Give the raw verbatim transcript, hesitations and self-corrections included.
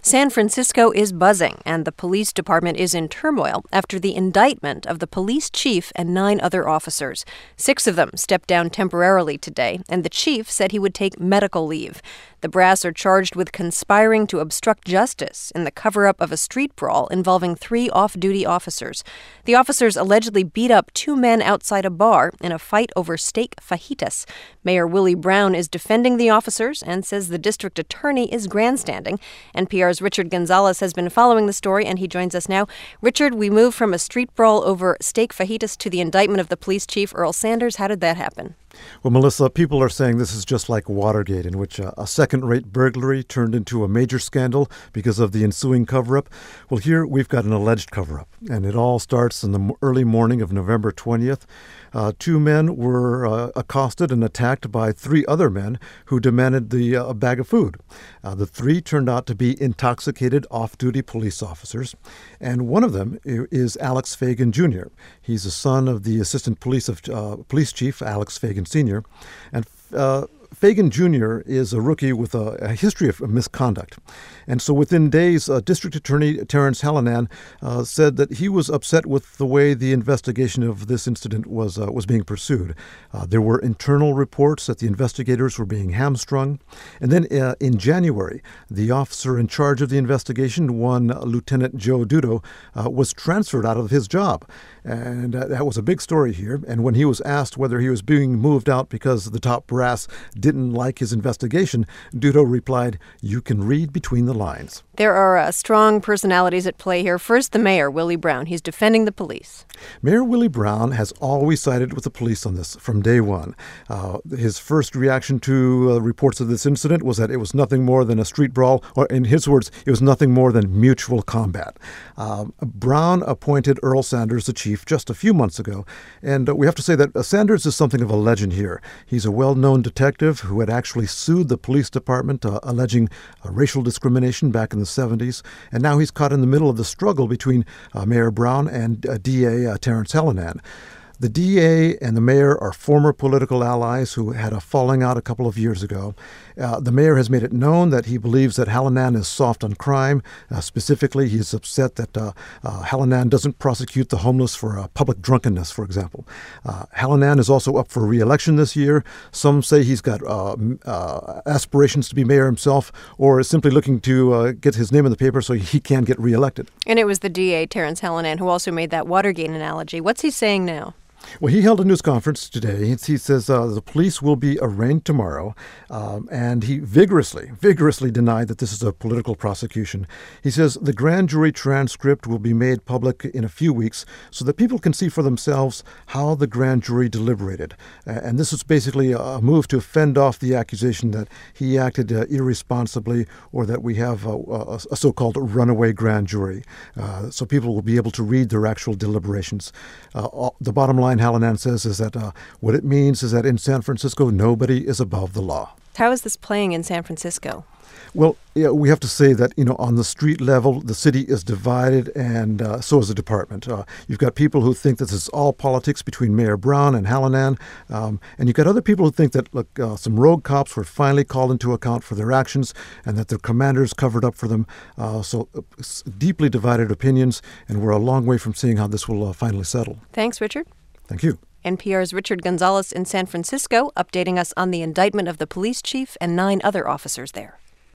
San Francisco is buzzing, and the police department is in turmoil after the indictment of the police chief and nine other officers. Six of them stepped down temporarily today, and the chief said he would take medical leave. The brass are charged with conspiring to obstruct justice in the cover-up of a street brawl involving three off-duty officers. The officers allegedly beat up two men outside a bar in a fight over steak fajitas. Mayor Willie Brown is defending the officers and says the district attorney is grandstanding. N P R's Richard Gonzalez has been following the story, and he joins us now. Richard, we move from a street brawl over steak fajitas to the indictment of the police chief, Earl Sanders. How did that happen? Well, Melissa, people are saying this is just like Watergate, in which a, a second-rate burglary turned into a major scandal because of the ensuing cover-up. Well, here we've got an alleged cover-up, and it all starts in the early morning of November twentieth. Uh, two men were uh, accosted and attacked by three other men who demanded the uh, bag of food. Uh, the three turned out to be intoxicated off-duty police officers, and one of them is Alex Fagan Junior He's the son of the assistant police of uh, police chief, Alex Fagan Senior And uh, Fagan Junior is a rookie with a, a history of misconduct. And so within days, uh, District Attorney Terrence Hallinan uh, said that he was upset with the way the investigation of this incident was uh, was being pursued. Uh, there were internal reports that the investigators were being hamstrung. And then uh, in January, the officer in charge of the investigation, one Lieutenant Joe Dudo, uh, was transferred out of his job. And uh, that was a big story here. And when he was asked whether he was being moved out because the top brass didn't like his investigation, Dudo replied, "You can read between the lines." There are uh, strong personalities at play here. First, the mayor, Willie Brown. He's defending the police. Mayor Willie Brown has always sided with the police on this from day one. Uh, his first reaction to uh, reports of this incident was that it was nothing more than a street brawl, or in his words, it was nothing more than mutual combat. Um, Brown appointed Earl Sanders the chief just a few months ago, and uh, we have to say that uh, Sanders is something of a legend here. He's a well-known detective who had actually sued the police department, uh, alleging uh, racial discrimination back in the seventies, and now he's caught in the middle of the struggle between uh, Mayor Brown and uh, D A uh, Terrence Hallinan. The D A and the mayor are former political allies who had a falling out a couple of years ago. Uh, the mayor has made it known that he believes that Hallinan is soft on crime. Uh, specifically, he's upset that uh, uh, Hallinan doesn't prosecute the homeless for uh, public drunkenness, for example. Uh, Hallinan is also up for re-election this year. Some say he's got uh, uh, aspirations to be mayor himself, or is simply looking to uh, get his name in the paper so he can get re-elected. And it was the D A, Terrence Hallinan, who also made that Watergate analogy. What's he saying now? Well, he held a news conference today. He says uh, the police will be arraigned tomorrow, um, and he vigorously, vigorously denied that this is a political prosecution. He says the grand jury transcript will be made public in a few weeks so that people can see for themselves how the grand jury deliberated. Uh, and this is basically a move to fend off the accusation that he acted uh, irresponsibly, or that we have a, a, a so-called runaway grand jury. Uh, so people will be able to read their actual deliberations. Uh, all, the bottom line, Hallinan says, is that uh, what it means is that in San Francisco, nobody is above the law. How is this playing in San Francisco? Well, yeah, we have to say that, you know, on the street level, the city is divided, and uh, so is the department. Uh, you've got people who think this is all politics between Mayor Brown and Hallinan, um, and you've got other people who think that, look, uh, some rogue cops were finally called into account for their actions and that their commanders covered up for them. Uh, so uh, deeply divided opinions, and we're a long way from seeing how this will uh, finally settle. Thanks, Richard. Thank you. N P R's Richard Gonzalez in San Francisco, updating us on the indictment of the police chief and nine other officers there.